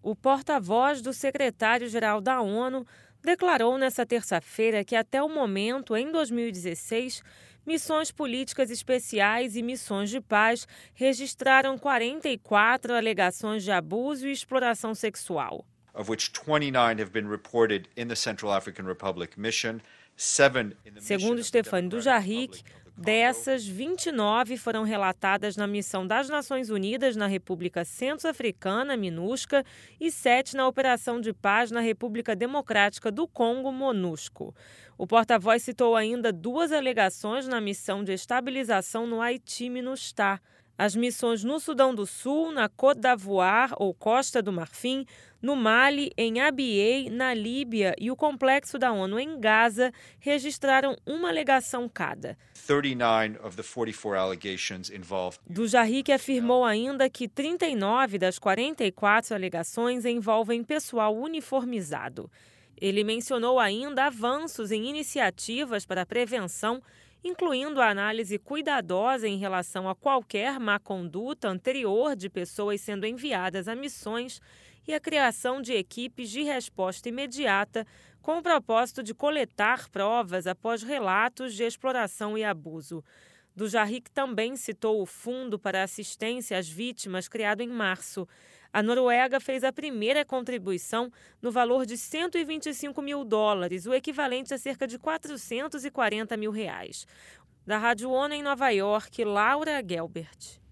O porta-voz do secretário-geral da ONU declarou nesta terça-feira que até o momento, em 2016, missões políticas especiais e missões de paz registraram 44 alegações de abuso e exploração sexual. Of which 29 have been reported in the Central African Republic mission, 7 in the Segundo Stéphane Dujarric, dessas, 29 foram relatadas na missão das Nações Unidas na República Centro-Africana, MINUSCA, e 7 na Operação de Paz na República Democrática do Congo, MONUSCO. O porta-voz citou ainda 2 alegações na missão de estabilização no Haiti, MINUSTAH. As missões no Sudão do Sul, na Côte d'Ivoire ou Costa do Marfim, no Mali, em Abyei, na Líbia e o Complexo da ONU em Gaza registraram uma alegação cada. 39 of the 44 allegations involved. Dujarric afirmou ainda que 39 das 44 alegações envolvem pessoal uniformizado. Ele mencionou ainda avanços em iniciativas para a prevenção, incluindo a análise cuidadosa em relação a qualquer má conduta anterior de pessoas sendo enviadas a missões e a criação de equipes de resposta imediata com o propósito de coletar provas após relatos de exploração e abuso. Dujarric também citou o Fundo para Assistência às Vítimas, criado em março. A Noruega fez a primeira contribuição no valor de $125 mil, o equivalente a cerca de R$440 mil. Da Rádio ONU em Nova York, Laura Gelbert.